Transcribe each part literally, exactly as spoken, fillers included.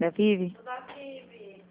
Da Vivi? Da Vivi.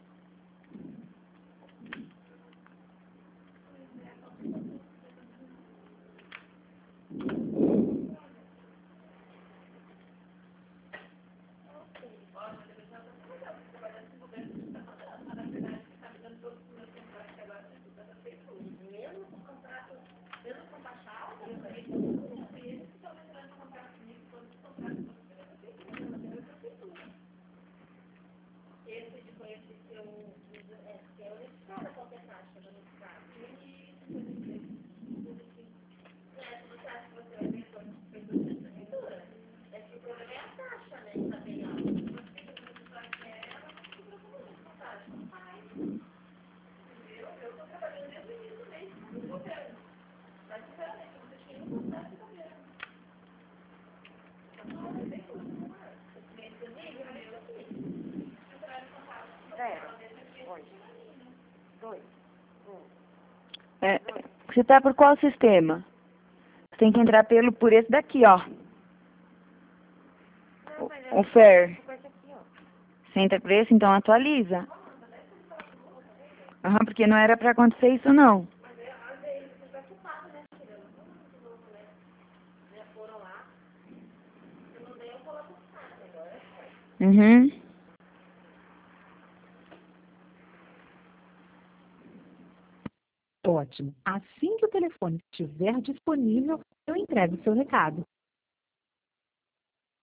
É, você tá por qual sistema? Você tem que entrar pelo, por esse daqui, ó. O, o Fair. Você entra por esse, então atualiza. Aham, porque não era pra acontecer isso, não. Uhum. Ótimo. Assim que o telefone estiver disponível, eu entrego o seu recado.